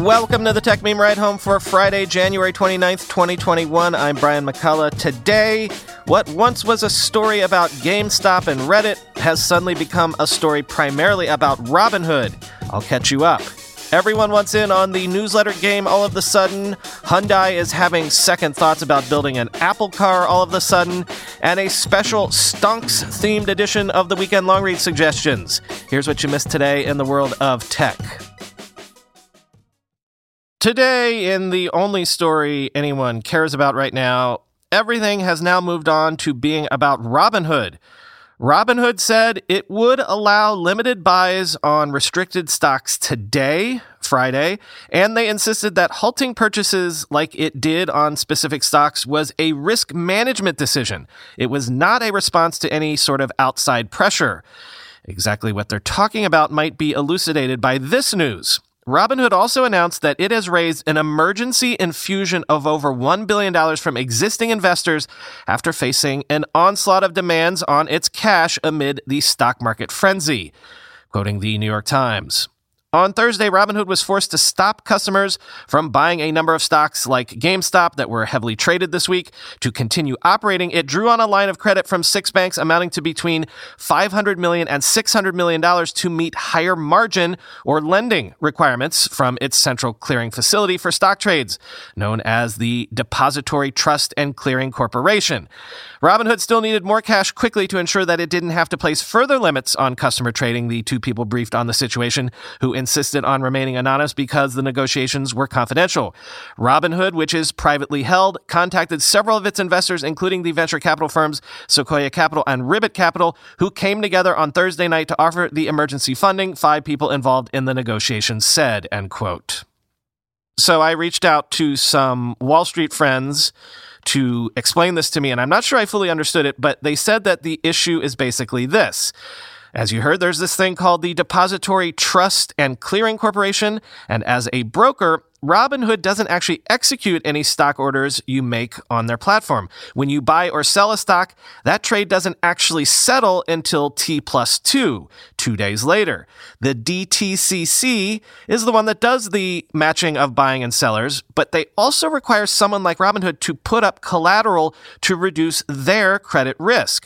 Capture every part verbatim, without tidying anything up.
Welcome to the Tech Meme Ride Home for Friday, January twenty-ninth, twenty twenty-one. I'm Brian McCullough. Today, what once was a story about GameStop and Reddit has suddenly become a story primarily about Robinhood. I'll catch you up. Everyone wants in on the newsletter game all of a sudden. Hyundai is having second thoughts about building an Apple car all of a sudden. And a special Stonks-themed edition of the Weekend Long Read Suggestions. Here's what you missed today in the world of tech. Today, in the only story anyone cares about right now, everything has now moved on to being about Robinhood. Robinhood said it would allow limited buys on restricted stocks today, Friday, and they insisted that halting purchases like it did on specific stocks was a risk management decision. It was not a response to any sort of outside pressure. Exactly what they're talking about might be elucidated by this news. Robinhood also announced that it has raised an emergency infusion of over one billion dollars from existing investors after facing an onslaught of demands on its cash amid the stock market frenzy. Quoting the New York Times. On Thursday, Robinhood was forced to stop customers from buying a number of stocks like GameStop that were heavily traded this week. To continue operating, it drew on a line of credit from six banks amounting to between five hundred million dollars and six hundred million dollars to meet higher margin or lending requirements from its central clearing facility for stock trades, known as the Depository Trust and Clearing Corporation. Robinhood still needed more cash quickly to ensure that it didn't have to place further limits on customer trading, the two people briefed on the situation, who insisted on remaining anonymous because the negotiations were confidential. Robinhood, which is privately held, contacted several of its investors, including the venture capital firms Sequoia Capital and Ribbit Capital, who came together on Thursday night to offer the emergency funding. Five people involved in the negotiations said, end quote. So I reached out to some Wall Street friends to explain this to me, and I'm not sure I fully understood it, but they said that the issue is basically this. As you heard, there's this thing called the Depository Trust and Clearing Corporation, and as a broker, Robinhood doesn't actually execute any stock orders you make on their platform. When you buy or sell a stock, that trade doesn't actually settle until T plus two, two days later. The D T C C is the one that does the matching of buying and sellers, but they also require someone like Robinhood to put up collateral to reduce their credit risk.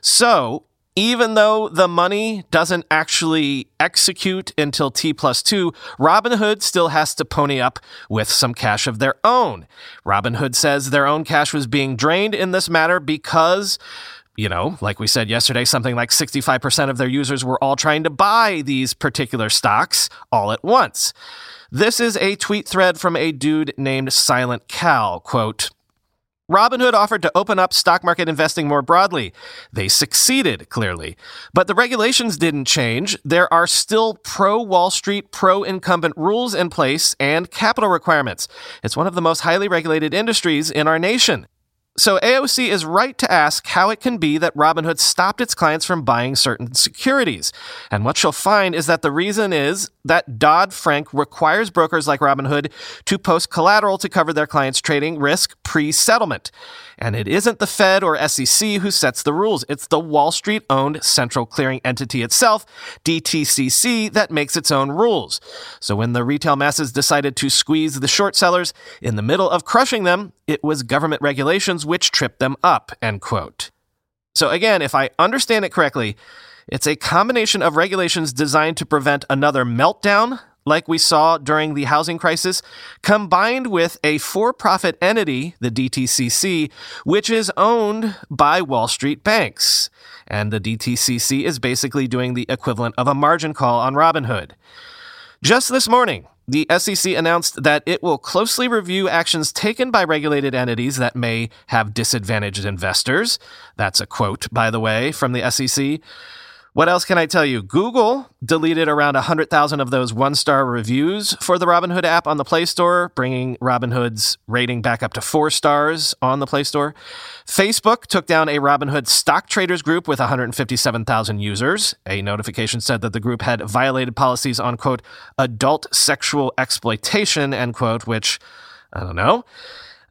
So, even though the money doesn't actually execute until T plus two, Robinhood still has to pony up with some cash of their own. Robinhood says their own cash was being drained in this matter because, you know, like we said yesterday, something like sixty-five percent of their users were all trying to buy these particular stocks all at once. This is a tweet thread from a dude named Silent Cal, quote, Robinhood offered to open up stock market investing more broadly. They succeeded, clearly. But the regulations didn't change. There are still pro-Wall Street, pro-incumbent rules in place and capital requirements. It's one of the most highly regulated industries in our nation. So A O C is right to ask how it can be that Robinhood stopped its clients from buying certain securities. And what she'll find is that the reason is that Dodd-Frank requires brokers like Robinhood to post collateral to cover their clients' trading risk pre-settlement. And it isn't the Fed or S E C who sets the rules. It's the Wall Street-owned central clearing entity itself, D T C C, that makes its own rules. So when the retail masses decided to squeeze the short sellers in the middle of crushing them, it was government regulations which tripped them up, end quote. So again, if I understand it correctly, it's a combination of regulations designed to prevent another meltdown, like we saw during the housing crisis, combined with a for-profit entity, the D T C C, which is owned by Wall Street banks. And the D T C C is basically doing the equivalent of a margin call on Robinhood. Just this morning, the S E C announced that it will closely review actions taken by regulated entities that may have disadvantaged investors. That's a quote, by the way, from the S E C. What else can I tell you? Google deleted around one hundred thousand of those one-star reviews for the Robinhood app on the Play Store, bringing Robinhood's rating back up to four stars on the Play Store. Facebook took down a Robinhood stock traders group with one hundred fifty-seven thousand users. A notification said that the group had violated policies on, quote, adult sexual exploitation, end quote, which, I don't know.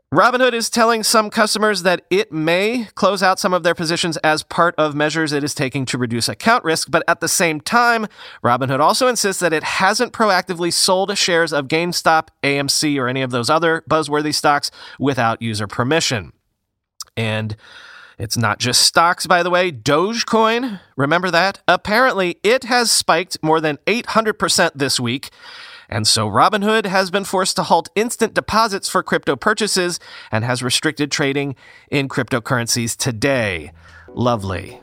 Robinhood is telling some customers that it may close out some of their positions as part of measures it is taking to reduce account risk, but at the same time, Robinhood also insists that it hasn't proactively sold shares of GameStop, A M C, or any of those other buzzworthy stocks without user permission. And it's not just stocks, by the way. Dogecoin, remember that? Apparently, it has spiked more than eight hundred percent this week. And so Robinhood has been forced to halt instant deposits for crypto purchases and has restricted trading in cryptocurrencies today. Lovely.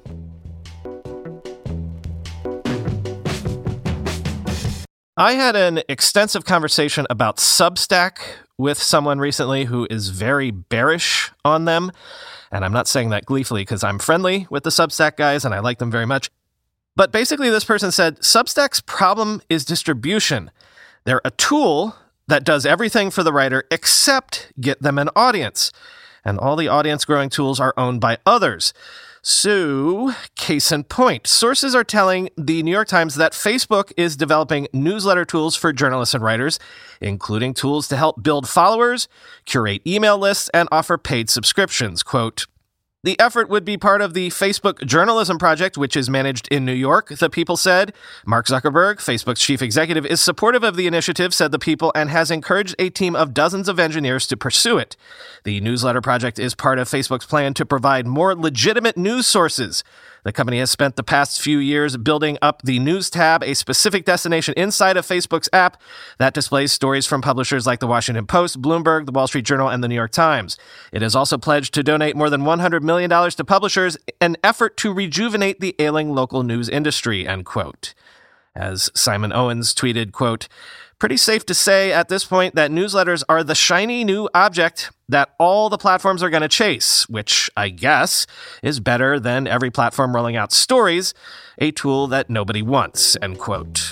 I had an extensive conversation about Substack with someone recently who is very bearish on them. And I'm not saying that gleefully because I'm friendly with the Substack guys and I like them very much. But basically this person said, Substack's problem is distribution. They're a tool that does everything for the writer except get them an audience. And all the audience-growing tools are owned by others. So, case in point, sources are telling the New York Times that Facebook is developing newsletter tools for journalists and writers, including tools to help build followers, curate email lists, and offer paid subscriptions. Quote, the effort would be part of the Facebook Journalism Project, which is managed in New York, the People said. Mark Zuckerberg, Facebook's chief executive, is supportive of the initiative, said the People, and has encouraged a team of dozens of engineers to pursue it. The newsletter project is part of Facebook's plan to provide more legitimate news sources. The company has spent the past few years building up the News tab, a specific destination inside of Facebook's app that displays stories from publishers like The Washington Post, Bloomberg, The Wall Street Journal, and The New York Times. It has also pledged to donate more than one hundred million dollars to publishers, an effort to rejuvenate the ailing local news industry, end quote. As Simon Owens tweeted, quote, pretty safe to say at this point that newsletters are the shiny new object that all the platforms are going to chase, which I guess is better than every platform rolling out stories, a tool that nobody wants, end quote.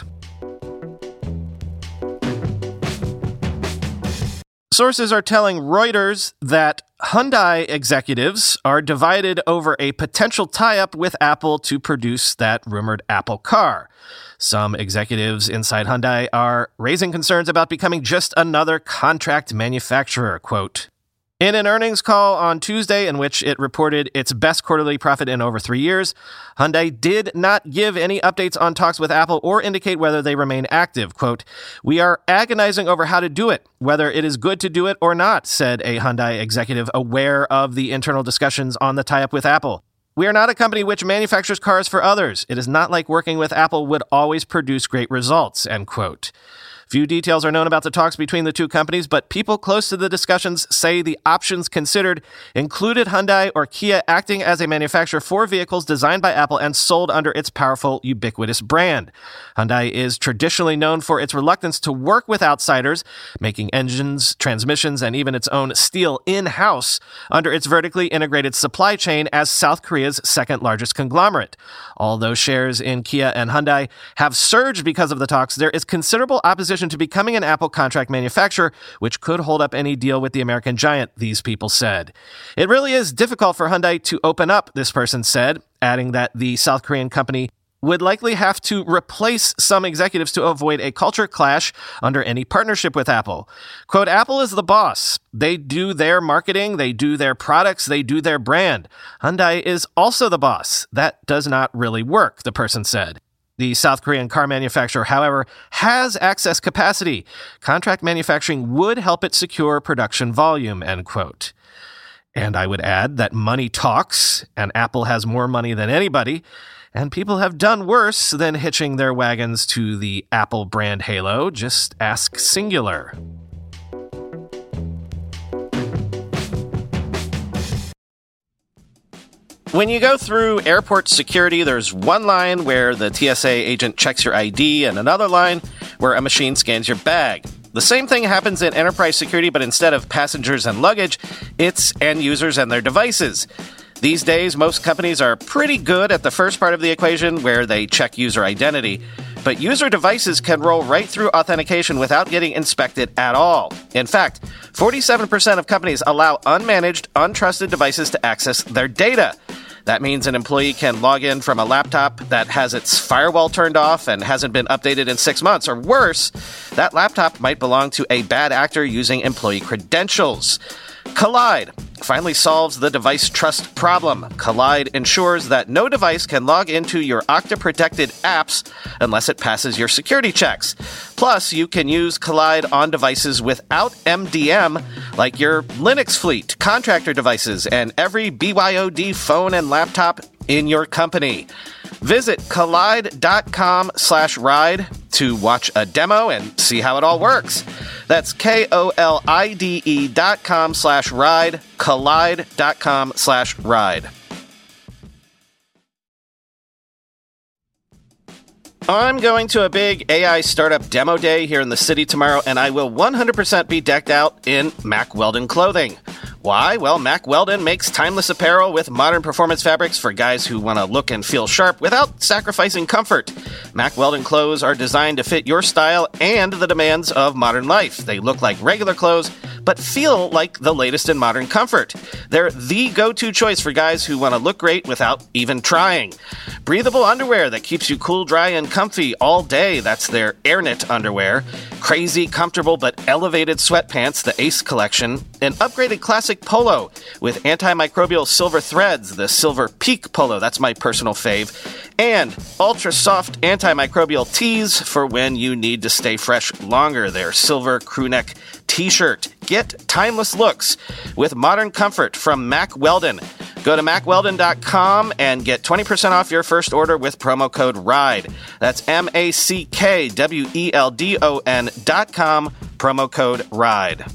Sources are telling Reuters that Hyundai executives are divided over a potential tie-up with Apple to produce that rumored Apple car. Some executives inside Hyundai are raising concerns about becoming just another contract manufacturer, quote. In an earnings call on Tuesday in which it reported its best quarterly profit in over three years, Hyundai did not give any updates on talks with Apple or indicate whether they remain active. Quote, we are agonizing over how to do it, whether it is good to do it or not, said a Hyundai executive aware of the internal discussions on the tie-up with Apple. We are not a company which manufactures cars for others. It is not like working with Apple would always produce great results, end quote. Few details are known about the talks between the two companies, but people close to the discussions say the options considered included Hyundai or Kia acting as a manufacturer for vehicles designed by Apple and sold under its powerful, ubiquitous brand. Hyundai is traditionally known for its reluctance to work with outsiders, making engines, transmissions, and even its own steel in-house under its vertically integrated supply chain as South Korea's second largest conglomerate. Although shares in Kia and Hyundai have surged because of the talks, there is considerable opposition to becoming an Apple contract manufacturer, which could hold up any deal with the American giant, these people said. It really is difficult for Hyundai to open up, this person said, adding that the South Korean company would likely have to replace some executives to avoid a culture clash under any partnership with Apple. Quote, Apple is the boss. They do their marketing, they do their products, they do their brand. Hyundai is also the boss. That does not really work, the person said. The South Korean car manufacturer, however, has excess capacity. Contract manufacturing would help it secure production volume, end quote. And I would add that money talks, and Apple has more money than anybody, and people have done worse than hitching their wagons to the Apple brand halo. Just ask Singular. When you go through airport security, there's one line where the T S A agent checks your I D and another line where a machine scans your bag. The same thing happens in enterprise security, but instead of passengers and luggage, it's end users and their devices. These days, most companies are pretty good at the first part of the equation where they check user identity, but user devices can roll right through authentication without getting inspected at all. In fact, forty-seven percent of companies allow unmanaged, untrusted devices to access their data. That means an employee can log in from a laptop that has its firewall turned off and hasn't been updated in six months. Or worse, that laptop might belong to a bad actor using employee credentials. Collide finally solves the device trust problem. Collide ensures that no device can log into your Okta-protected apps unless it passes your security checks. Plus, you can use Collide on devices without M D M, like your Linux fleet, contractor devices, and every B Y O D phone and laptop in your company. Visit collide.com slash ride to watch a demo and see how it all works. That's K-O-L-I-D-E dot com slash ride, collide.com slash ride. I'm going to a big A I startup demo day here in the city tomorrow, and I will one hundred percent be decked out in Mack Weldon clothing. Why? Well, Mack Weldon makes timeless apparel with modern performance fabrics for guys who want to look and feel sharp without sacrificing comfort. Mack Weldon clothes are designed to fit your style and the demands of modern life. They look like regular clothes, but feel like the latest in modern comfort. They're the go-to choice for guys who want to look great without even trying. Breathable underwear that keeps you cool, dry, and comfy all day. That's their AirKnit underwear. Crazy, comfortable, but elevated sweatpants, the Ace collection. An upgraded classic polo with antimicrobial silver threads, the Silver Peak polo. That's my personal fave. And ultra-soft antimicrobial tees for when you need to stay fresh longer. Their silver crewneck t-shirt. Get timeless looks with modern comfort from Mack Weldon. Go to mack weldon dot com and get twenty percent off your first order with promo code RIDE. That's M A C K W E L D O N dot com, promo code RIDE.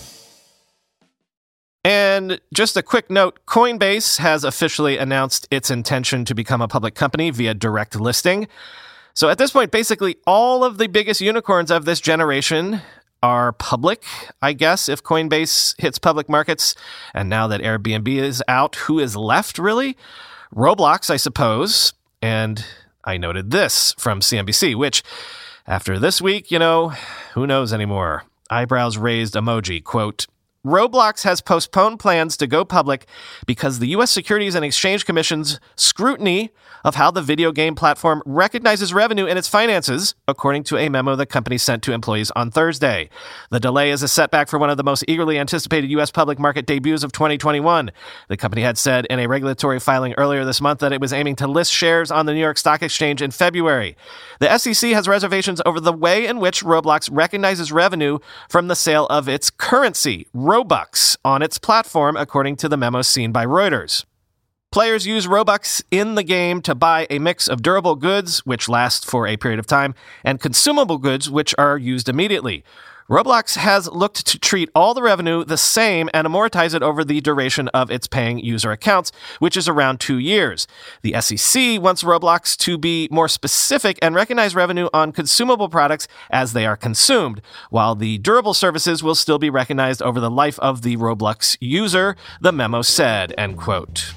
And just a quick note, Coinbase has officially announced its intention to become a public company via direct listing. So at this point, basically all of the biggest unicorns of this generation are public, I guess, if Coinbase hits public markets. And now that Airbnb is out, who is left, really? Roblox, I suppose. And I noted this from C N B C, which, after this week, you know, who knows anymore? Eyebrows raised emoji, quote, Roblox has postponed plans to go public because the U S Securities and Exchange Commission's scrutiny of how the video game platform recognizes revenue in its finances, according to a memo the company sent to employees on Thursday. The delay is a setback for one of the most eagerly anticipated U S public market debuts of twenty twenty-one. The company had said in a regulatory filing earlier this month that it was aiming to list shares on the New York Stock Exchange in February. The S E C has reservations over the way in which Roblox recognizes revenue from the sale of its currency, Robux, on its platform, according to the memo seen by Reuters. Players use Robux in the game to buy a mix of durable goods, which last for a period of time, and consumable goods, which are used immediately. Roblox has looked to treat all the revenue the same and amortize it over the duration of its paying user accounts, which is around two years. The S E C wants Roblox to be more specific and recognize revenue on consumable products as they are consumed, while the durable services will still be recognized over the life of the Roblox user, the memo said, end quote.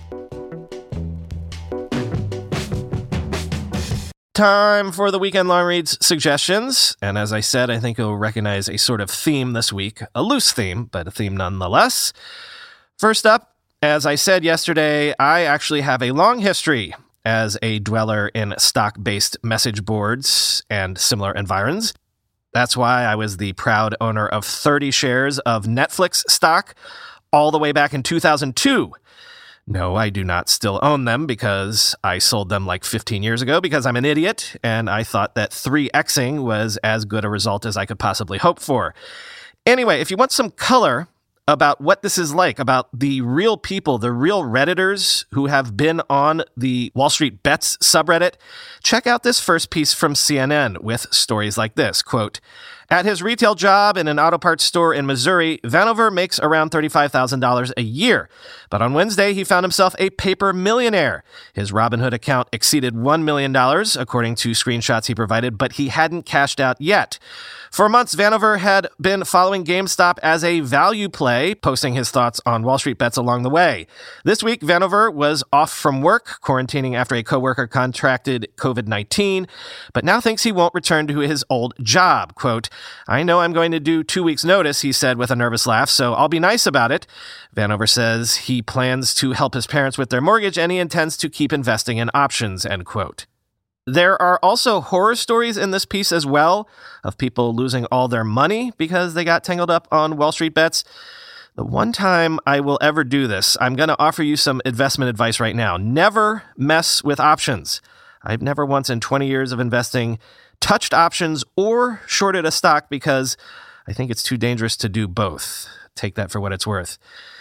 Time for the Weekend Long Reads suggestions. And as I said, I think you'll recognize a sort of theme this week. A loose theme, but a theme nonetheless. First up, as I said yesterday, I actually have a long history as a dweller in stock-based message boards and similar environs. That's why I was the proud owner of thirty shares of Netflix stock all the way back in two thousand two. No, I do not still own them because I sold them like fifteen years ago because I'm an idiot and I thought that three Xing was as good a result as I could possibly hope for. Anyway, if you want some color about what this is like, about the real people, the real Redditors who have been on the Wall Street Bets subreddit, check out this first piece from C N N with stories like this, quote, at his retail job in an auto parts store in Missouri, Vanover makes around thirty-five thousand dollars a year. But on Wednesday, he found himself a paper millionaire. His Robinhood account exceeded one million dollars, according to screenshots he provided, but he hadn't cashed out yet. For months, Vanover had been following GameStop as a value play, posting his thoughts on Wall Street Bets along the way. This week, Vanover was off from work, quarantining after a coworker contracted covid nineteen, but now thinks he won't return to his old job. Quote, I know I'm going to do two weeks' notice, he said with a nervous laugh, so I'll be nice about it. Vanover says he plans to help his parents with their mortgage and he intends to keep investing in options, end quote. There are also horror stories in this piece as well of people losing all their money because they got tangled up on Wall Street Bets. The one time I will ever do this, I'm going to offer you some investment advice right now. Never mess with options. I've never once in twenty years of investing touched options or shorted a stock because I think it's too dangerous to do both. Take that for what it's worth.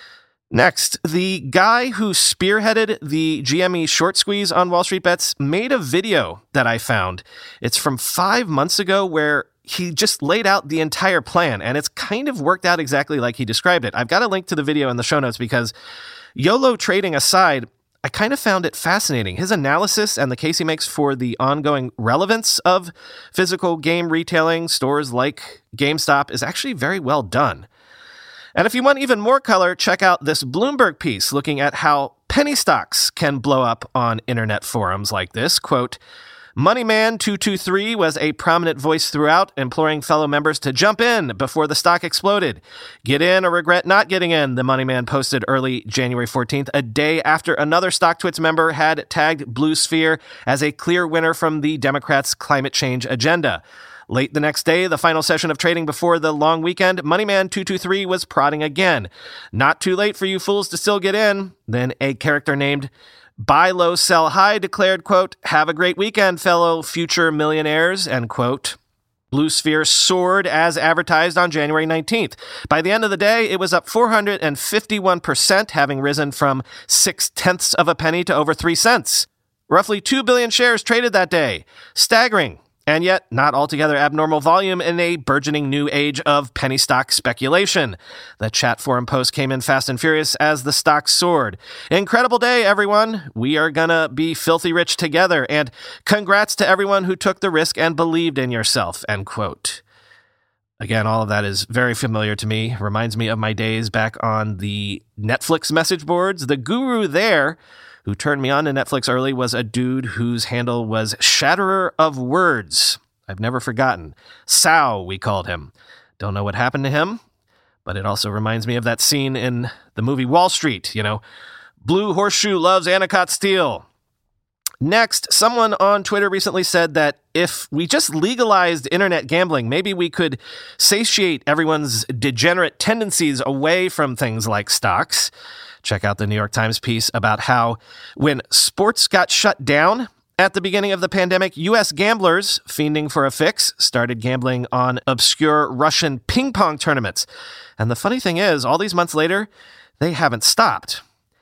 Next, the guy who spearheaded the G M E short squeeze on Wall Street Bets made a video that I found. It's from five months ago where he just laid out the entire plan, and it's kind of worked out exactly like he described it. I've got a link to the video in the show notes because YOLO trading aside, I kind of found it fascinating. His analysis and the case he makes for the ongoing relevance of physical game retailing stores like GameStop is actually very well done. And if you want even more color, check out this Bloomberg piece looking at how penny stocks can blow up on internet forums like this. Quote, Moneyman two two three was a prominent voice throughout, imploring fellow members to jump in before the stock exploded. Get in or regret not getting in, the Moneyman posted early January fourteenth, a day after another StockTwits member had tagged Blue Sphere as a clear winner from the Democrats' climate change agenda. Late the next day, the final session of trading before the long weekend, Moneyman two two three was prodding again. Not too late for you fools to still get in. Then a character named Buy Low, Sell High declared, quote, have a great weekend, fellow future millionaires, end quote. Blue Sphere soared as advertised on January nineteenth. By the end of the day, it was up four hundred fifty-one percent, having risen from six-tenths of a penny to over three cents. Roughly two billion shares traded that day. Staggering. And yet, not altogether abnormal volume in a burgeoning new age of penny stock speculation. The chat forum post came in fast and furious as the stock soared. Incredible day, everyone. We are gonna be filthy rich together. And congrats to everyone who took the risk and believed in yourself, end quote. Again, all of that is very familiar to me. Reminds me of my days back on the Netflix message boards. The guru there who turned me on to Netflix early was a dude whose handle was Shatterer of Words. I've never forgotten. Sal, we called him. Don't know what happened to him, but it also reminds me of that scene in the movie Wall Street, you know, Blue Horseshoe loves Anacott Steel. Next, someone on Twitter recently said that if we just legalized internet gambling, maybe we could satiate everyone's degenerate tendencies away from things like stocks. Check out the New York Times piece about how when sports got shut down at the beginning of the pandemic, U S gamblers, fiending for a fix, started gambling on obscure Russian ping pong tournaments. And the funny thing is, all these months later, they haven't stopped.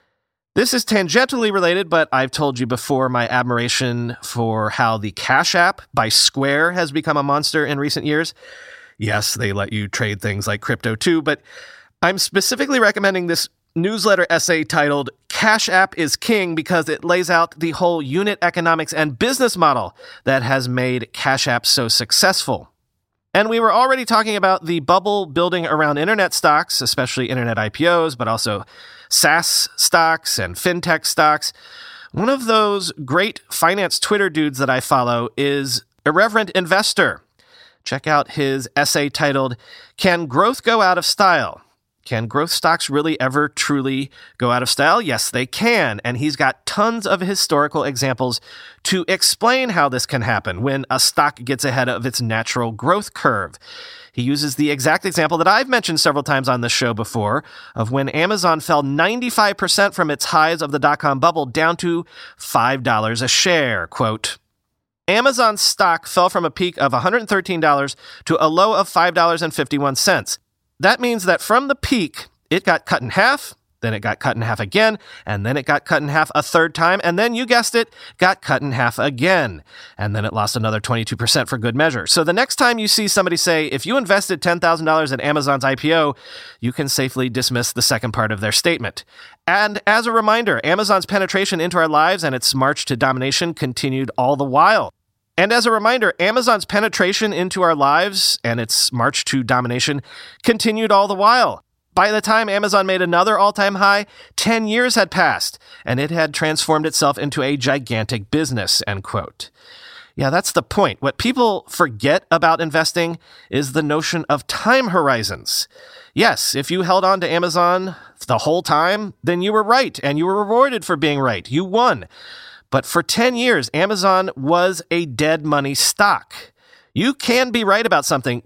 This is tangentially related, but I've told you before my admiration for how the Cash App by Square has become a monster in recent years. Yes, they let you trade things like crypto too, but I'm specifically recommending this newsletter essay titled Cash App is King because it lays out the whole unit economics and business model that has made Cash App so successful. And we were already talking about the bubble building around internet stocks, especially internet I P Os, but also SaaS stocks and fintech stocks. One of those great finance Twitter dudes that I follow is Irreverent Investor. Check out his essay titled, Can Growth Go Out of Style? Can growth stocks really ever truly go out of style? Yes, they can. And he's got tons of historical examples to explain how this can happen when a stock gets ahead of its natural growth curve. He uses the exact example that I've mentioned several times on this show before of when Amazon fell ninety-five percent from its highs of the dot-com bubble down to five dollars a share. Quote, Amazon stock fell from a peak of one hundred thirteen dollars to a low of five dollars and fifty-one cents. That means that from the peak, it got cut in half, then it got cut in half again, and then it got cut in half a third time, and then, you guessed it, got cut in half again. And then it lost another twenty-two percent for good measure. So the next time you see somebody say, if you invested ten thousand dollars in Amazon's I P O, you can safely dismiss the second part of their statement. And as a reminder, Amazon's penetration into our lives and its march to domination continued all the while. And as a reminder, Amazon's penetration into our lives and its march to domination continued all the while. By the time Amazon made another all-time high, ten years had passed, and it had transformed itself into a gigantic business, end quote. Yeah, that's the point. What people forget about investing is the notion of time horizons. Yes, if you held on to Amazon the whole time, then you were right, and you were rewarded for being right. You won. But for ten years, Amazon was a dead money stock. You can be right about something, but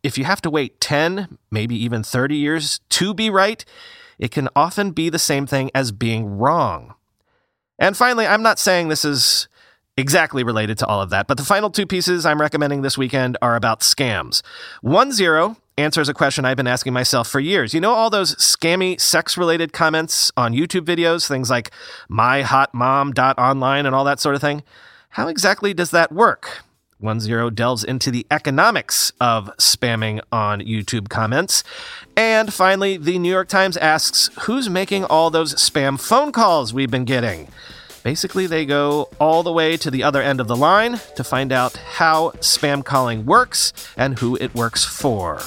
if you have to wait ten, maybe even thirty years to be right, it can often be the same thing as being wrong. And finally, I'm not saying this is exactly related to all of that, but the final two pieces I'm recommending this weekend are about scams. One Zero answers a question I've been asking myself for years. You know all those scammy sex-related comments on YouTube videos, things like my hot mom dot online and all that sort of thing? How exactly does that work? One Zero delves into the economics of spamming on YouTube comments. And finally, the New York Times asks, who's making all those spam phone calls we've been getting? Basically, they go all the way to the other end of the line to find out how spam calling works and who it works for.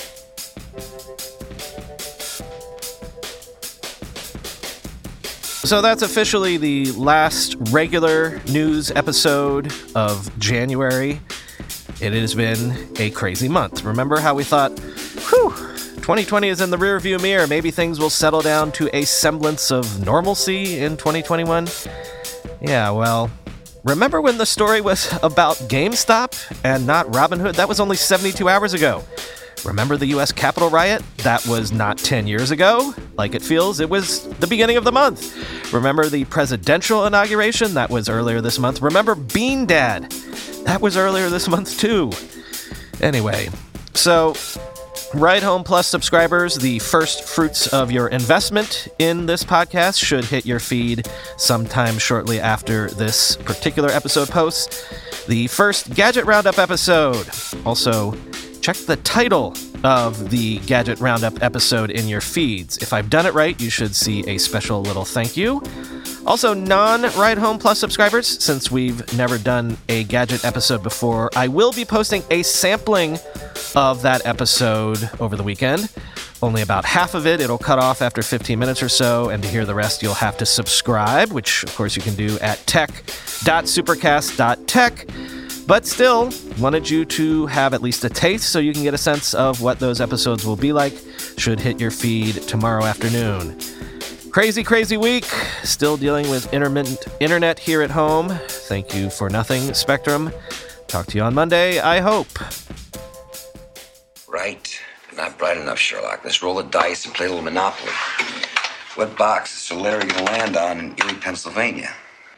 So that's officially the last regular news episode of January. It has been a crazy month. Remember how we thought, whew, twenty twenty is in the rearview mirror. Maybe things will settle down to a semblance of normalcy in twenty twenty-one? Yeah, well, remember when the story was about GameStop and not Robinhood? That was only seventy-two hours ago. Remember the U S Capitol riot? That was not ten years ago. Like it feels, it was the beginning of the month. Remember the presidential inauguration? That was earlier this month. Remember Bean Dad? That was earlier this month too. Anyway, so Ride Home Plus subscribers, the first fruits of your investment in this podcast should hit your feed sometime shortly after this particular episode posts. The first Gadget Roundup episode. Also, check the title of the Gadget Roundup episode in your feeds. If I've done it right, you should see a special little thank you. Also, non-Ride Home Plus subscribers, since we've never done a Gadget episode before, I will be posting a sampling of that episode over the weekend. Only about half of it. It'll cut off after fifteen minutes or so, and to hear the rest, you'll have to subscribe, which, of course, you can do at tech dot supercast dot tech. But still, wanted you to have at least a taste so you can get a sense of what those episodes will be like. Should hit your feed tomorrow afternoon. Crazy, crazy week. Still dealing with intermittent internet here at home. Thank you for nothing, Spectrum. Talk to you on Monday, I hope. Right. Not bright enough, Sherlock. Let's roll the dice and play a little Monopoly. What box is Sir Larry going to land on in Erie, Pennsylvania?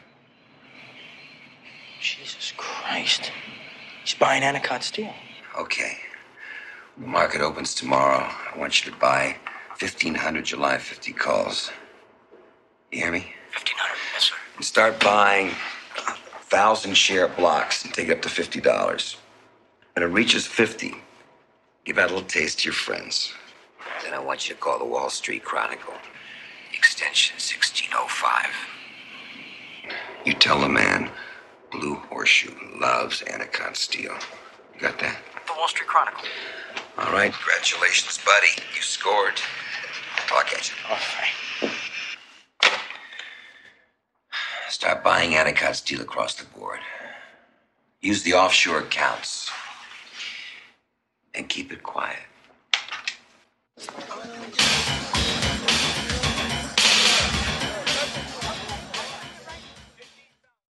Jesus Christ. He's buying Anacott steel. Okay. The market opens tomorrow. I want you to buy fifteen hundred July fifty calls. You hear me? fifteen hundred, yes, sir. And start buying one thousand share blocks and take it up to fifty dollars. When it reaches fifty, give out a little taste to your friends. Then I want you to call the Wall Street Chronicle. Extension sixteen oh five. You tell the man Blue Horseshoe loves Anacott steel. You got that? The Wall Street Chronicle. All right. Congratulations, buddy. You scored. Talk at you. All right. Start buying Anacott steel across the board. Use the offshore accounts. And keep it quiet.